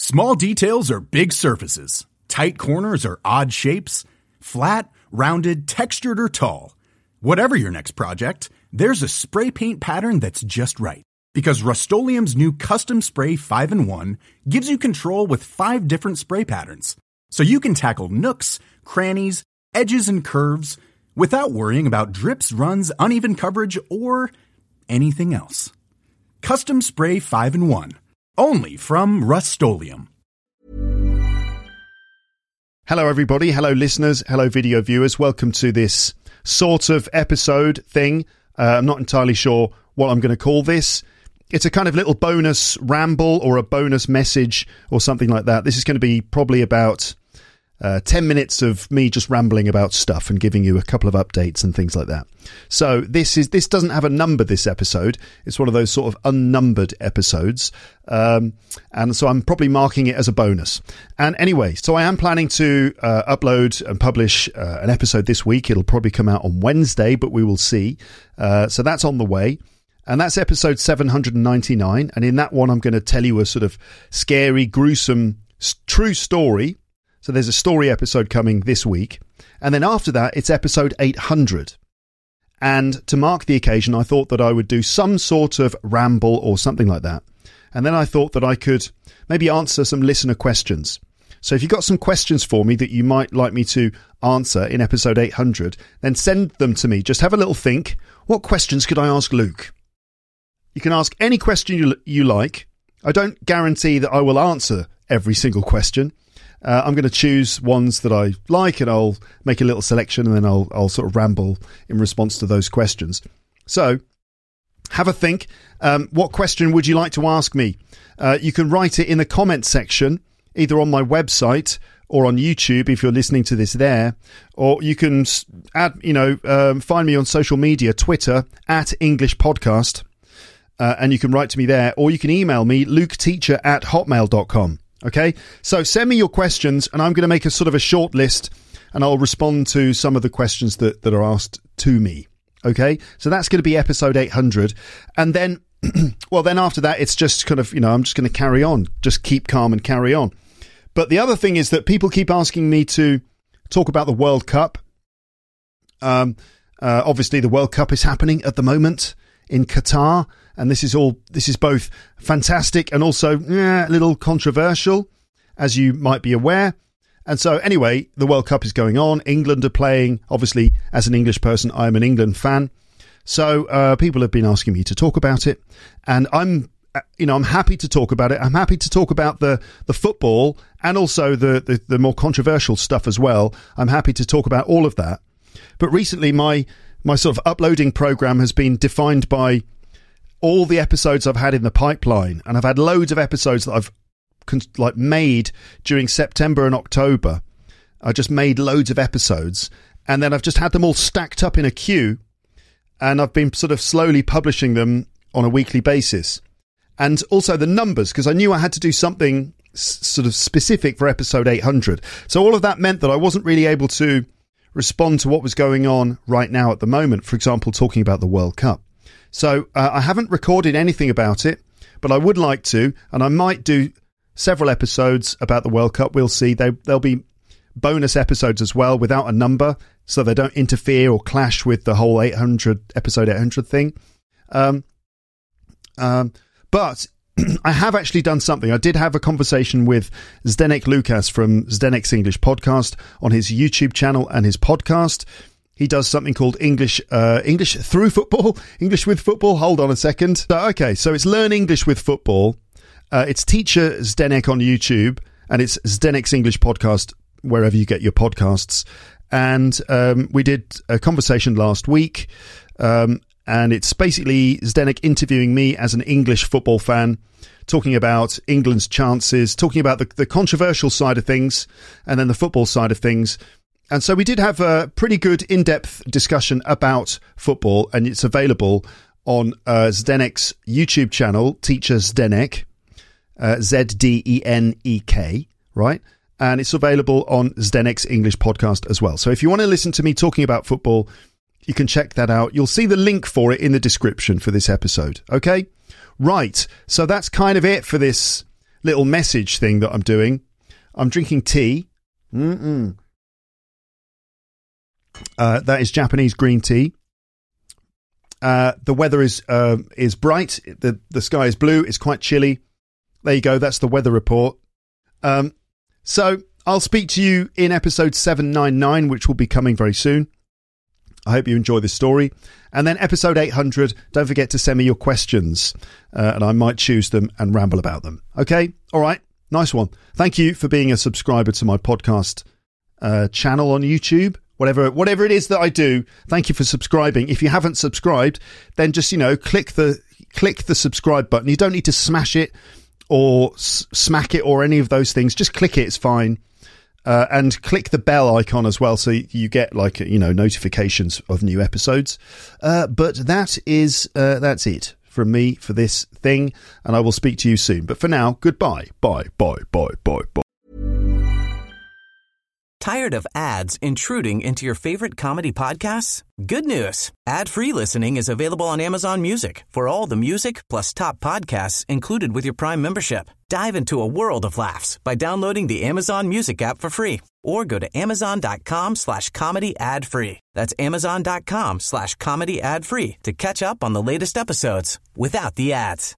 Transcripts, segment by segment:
Small details or big surfaces, tight corners or odd shapes, flat, rounded, textured, or tall. Whatever your next project, there's a spray paint pattern that's just right. Because Rust-Oleum's new Custom Spray 5-in-1 gives you control with 5 different spray patterns. So you can tackle nooks, crannies, edges, and curves without worrying about drips, runs, uneven coverage, or anything else. Custom Spray 5-in-1. Only from Rust-Oleum. Hello everybody, hello listeners, hello video viewers. Welcome to this sort of episode thing. I'm not entirely sure what I'm going to call this. It's a kind of little bonus ramble or a bonus message or something like that. This is going to be probably about 10 minutes of me just rambling about stuff and giving you a couple of updates and things like that. So this doesn't have a number, this episode. It's one of those sort of unnumbered episodes. And so I'm probably marking it as a bonus. And anyway, so I am planning to upload and publish an episode this week. It'll probably come out on Wednesday, but we will see. So that's on the way. And that's episode 799. And in that one, I'm going to tell you a sort of scary, gruesome, true story. So there's a story episode coming this week. And then after that, it's episode 800. And to mark the occasion, I thought that I would do some sort of ramble or something like that. And then I thought that I could maybe answer some listener questions. So if you've got some questions for me that you might like me to answer in episode 800, then send them to me. Just have a little think. What questions could I ask Luke? You can ask any question you like. I don't guarantee that I will answer every single question. I'm going to choose ones that I like and I'll make a little selection and then I'll sort of ramble in response to those questions. So have a think. What question would you like to ask me? You can write it in the comment section, either on my website or on YouTube if you're listening to this there, or you can find me on social media, Twitter @EnglishPodcast, and you can write to me there, or you can email me, luketeacher@hotmail.com. Okay, so send me your questions and I'm going to make a sort of a short list and I'll respond to some of the questions that are asked to me. Okay, so that's going to be episode 800. And then, then after that, it's just kind of, I'm just going to carry on, just keep calm and carry on. But the other thing is that people keep asking me to talk about the World Cup. Obviously, the World Cup is happening at the moment in Qatar. And this is both fantastic and also a little controversial, as you might be aware. And so anyway, the World Cup is going on. England are playing. Obviously, as an English person, I'm an England fan. So people have been asking me to talk about it. And I'm happy to talk about it. I'm happy to talk about the football and also the more controversial stuff as well. I'm happy to talk about all of that. But recently, my sort of uploading program has been defined by all the episodes I've had in the pipeline, and I've had loads of episodes that I've made during September and October. I just made loads of episodes, and then I've just had them all stacked up in a queue, and I've been sort of slowly publishing them on a weekly basis. And also the numbers, because I knew I had to do something sort of specific for episode 800. So all of that meant that I wasn't really able to respond to what was going on right now at the moment, for example, talking about the World Cup. So I haven't recorded anything about it, but I would like to, and I might do several episodes about the World Cup. We'll see. There'll be bonus episodes as well without a number, so they don't interfere or clash with the whole episode 800 thing. But I have actually done something. I did have a conversation with Zdenek Lukas from Zdenek's English Podcast on his YouTube channel and his podcast. He does something called English through football, English with football. Hold on a second. So it's Learn English with Football. It's Teacher Zdenek on YouTube, and it's Zdenek's English Podcast wherever you get your podcasts. And we did a conversation last week, and it's basically Zdenek interviewing me as an English football fan, talking about England's chances, talking about the controversial side of things, and then the football side of things. And so we did have a pretty good in-depth discussion about football, and it's available on Zdenek's YouTube channel, Teacher Zdenek, Zdenek, right? And it's available on Zdenek's English Podcast as well. So if you want to listen to me talking about football, you can check that out. You'll see the link for it in the description for this episode. Okay? Right. So that's kind of it for this little message thing that I'm doing. I'm drinking tea. That is Japanese green tea. The weather is bright. The sky is blue. It's quite chilly. There you go. That's the weather report. So I'll speak to you in episode 799, which will be coming very soon. I hope you enjoy this story. And then episode 800, don't forget to send me your questions, and I might choose them and ramble about them. Okay? All right. Nice one. Thank you for being a subscriber to my podcast channel on YouTube. Whatever it is that I do, thank you for subscribing. If you haven't subscribed, then just, click the subscribe button. You don't need to smash it or smack it or any of those things. Just click it. It's fine. And click the bell icon as well, so you get notifications of new episodes. But that's it from me for this thing, and I will speak to you soon. But for now, goodbye. Bye. Tired of ads intruding into your favorite comedy podcasts? Good news. Ad-free listening is available on Amazon Music for all the music plus top podcasts included with your Prime membership. Dive into a world of laughs by downloading the Amazon Music app for free or go to amazon.com/comedy ad-free. That's amazon.com/comedy ad-free to catch up on the latest episodes without the ads.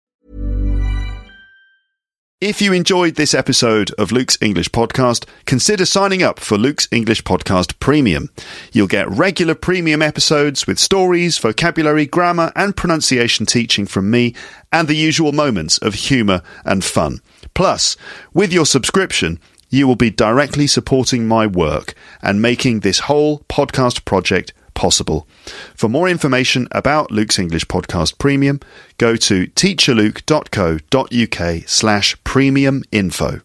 If you enjoyed this episode of Luke's English Podcast, consider signing up for Luke's English Podcast Premium. You'll get regular premium episodes with stories, vocabulary, grammar and pronunciation teaching from me and the usual moments of humour and fun. Plus, with your subscription, you will be directly supporting my work and making this whole podcast project possible. For more information about Luke's English Podcast Premium, go to teacherluke.co.uk/premium info.